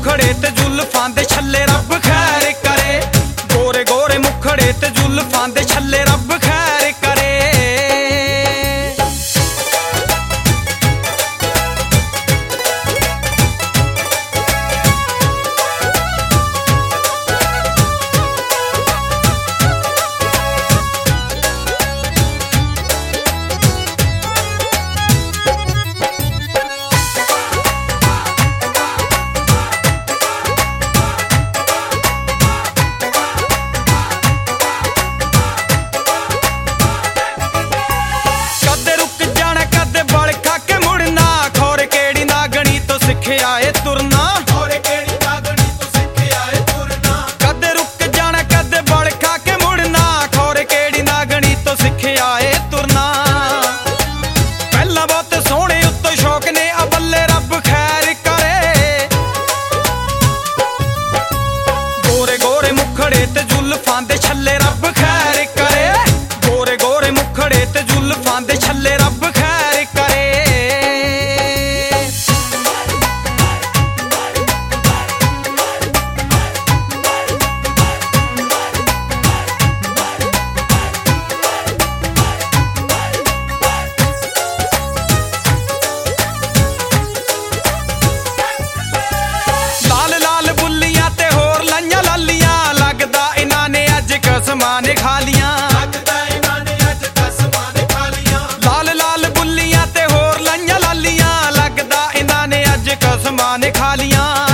मुखड़े ते जुल्फां दे छल्ले रब खैर करे। गोरे गोरे मुखड़े ते जुल्फां दे छल्ले रब खैर करे। आए तुरना और केड़ी नागणी तो सीखे आए तुरना। कदे रुक जाना कदे बड़ खा के मुड़ना, खोरे केड़ी नागणी तो सीखे आए तुरना। पहला बहुत सोहने उत्तो शौक ने अबल्ले रब खैर करे। गोरे गोरे मुखड़े ते जुल्फां दे छल्ले रब खैर करे। गोरे गोरे मुखड़े ते जुल्फां दे छल्ले रब खैर करे। कसमां ने खा लियां, लगदा इन्हां ने अज कसमां ने खा लियां। लाल लाल बुल्लियां ते होर लाइयां लालियां, लगदा इन्हां ने अज कसमां ने खा लियां।